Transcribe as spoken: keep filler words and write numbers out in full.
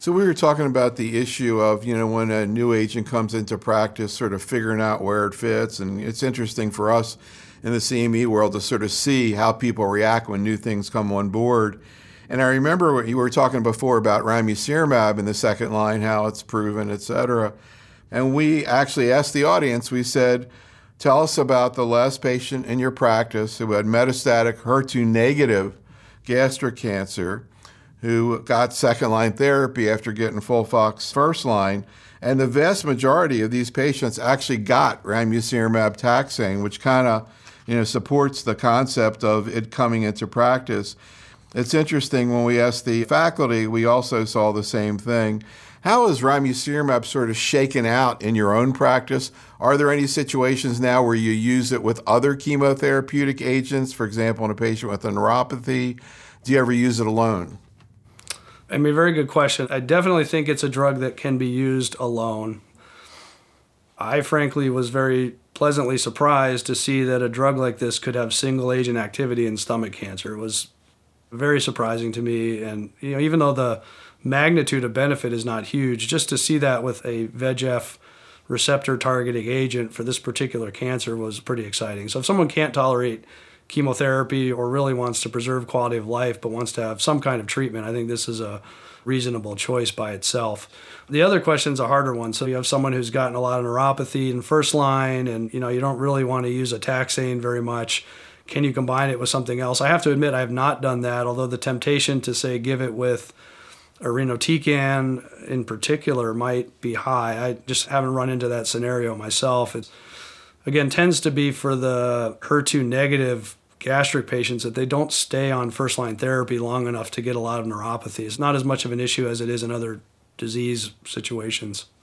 So we were talking about the issue of, you know, when a new agent comes into practice, sort of figuring out where it fits. And it's interesting for us in the C M E world to sort of see how people react when new things come on board. And I remember what you were talking before about ramucirumab in the second line, how it's proven, et cetera. And we actually asked the audience, we said, tell us about the last patient in your practice who had metastatic H E R two negative gastric cancer, who got second-line therapy after getting FOLFOX first line. And the vast majority of these patients actually got ramucirumab taxane, which kind of, you know, supports the concept of it coming into practice. It's interesting, when we asked the faculty, we also saw the same thing. How is ramucirumab sort of shaken out in your own practice? Are there any situations now where you use it with other chemotherapeutic agents, for example, in a patient with a neuropathy? Do you ever use it alone? I mean, very good question. I definitely think it's a drug that can be used alone. I frankly was very pleasantly surprised to see that a drug like this could have single agent activity in stomach cancer. It was very surprising to me. And, you know, even though the magnitude of benefit is not huge, just to see that with a V E G F receptor targeting agent for this particular cancer was pretty exciting. So if someone can't tolerate chemotherapy or really wants to preserve quality of life but wants to have some kind of treatment, I think this is a reasonable choice by itself. The other question is a harder one. So you have someone who's gotten a lot of neuropathy in first line, and you know you don't really want to use a taxane very much. Can you combine it with something else? I have to admit I have not done that, although the temptation to say give it with irinotecan in particular might be high. I just haven't run into that scenario myself. It, again, tends to be for the H E R two negative gastric patients that they don't stay on first-line therapy long enough to get a lot of neuropathy. It's not as much of an issue as it is in other disease situations.